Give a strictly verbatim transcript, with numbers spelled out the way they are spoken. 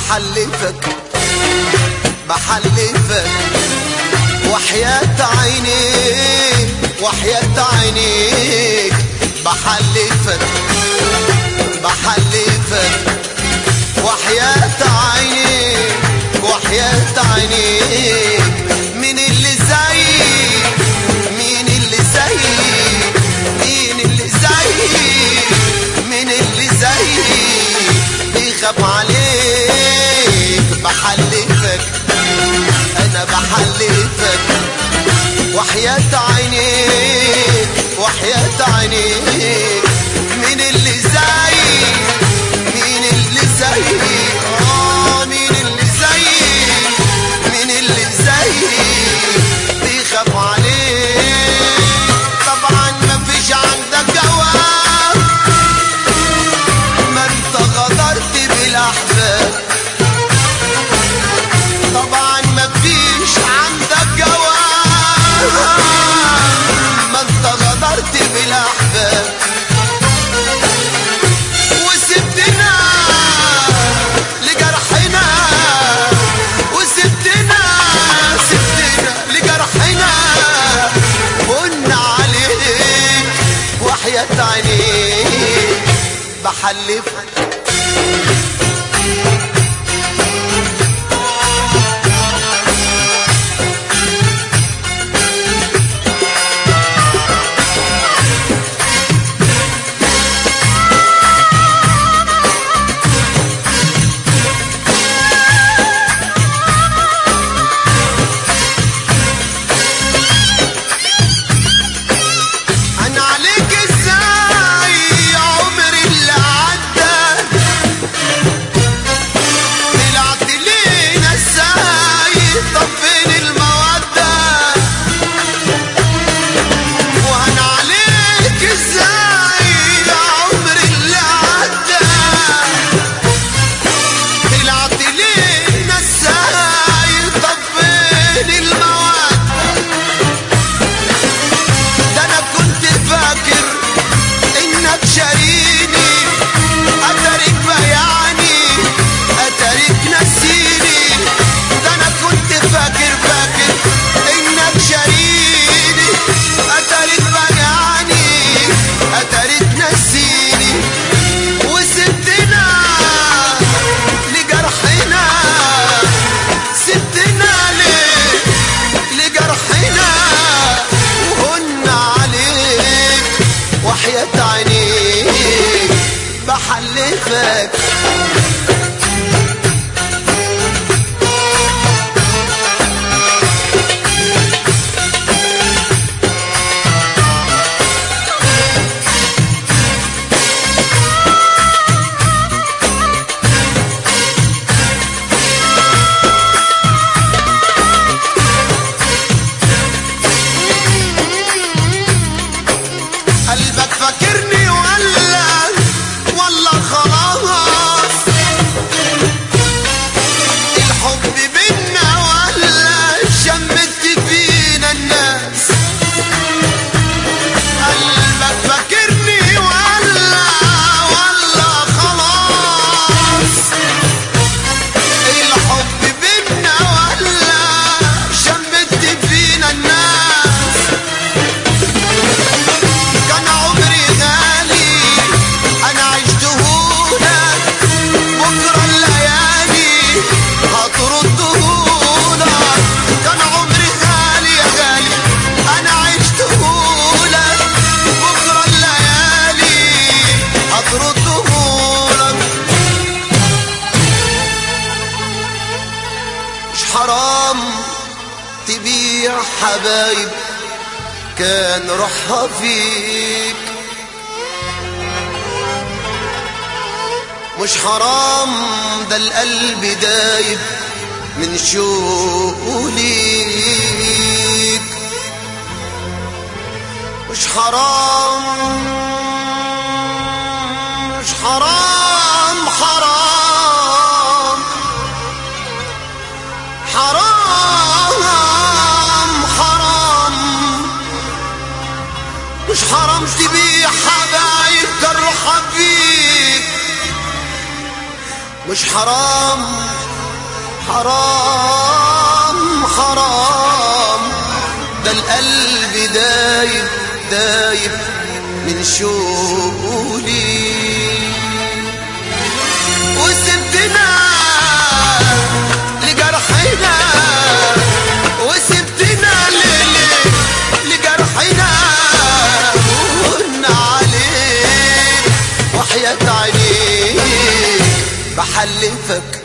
بحلفك بحلفك وحياة عينيك وحياة عينيك بحلفك بحلفك وحياة عينيك وحياة عينيك مين اللي زيك مين اللي زيك مين اللي زيك مين اللي زيك بيخاف عليك بحلفك انا بحلفك وحياة عينيك وحياة عينيك مين اللي زيك مين اللي زيك اه مين اللي زيك مين اللي زيك بيخاف عليك طبعا مفيش عندك جواب ما انت غدرت بالاحباب طبعا مفيش عندك جواب ما انت غدرت بالاحباب وسبتنا لجرحنا وسبتنا سبتنا لجرحنا قلنا عليك وحياة عينيك بحلفك وحياة عينيك بحلفك قلبك فاكرني ولا ولا خلاص الحب بينا ولا شمت فينا الناس قلبك فاكرني ولا ولا خلاص الحب بينا ولا شمت فينا الناس كان عمري غالي انا عشتهولك بكره الليالي هتردهولك كان عمري غالي يا غالي انا عشتهولك بكره الليالي هتردهولك مش حرام تبيع حبايب كان روحها فيك مش حرام ده القلب دايب من شوقه ليك مش حرام مش حرام حرام حرام حرام مش حرام تبيع حبايب كان روحها فيك مش حرام حرام حرام، ده القلب دايب دايب من شوقه ليك، وسبتنا لجرحنا وسبتنا لجرحنا وقلنا عليك وحياة عينيك بحلفك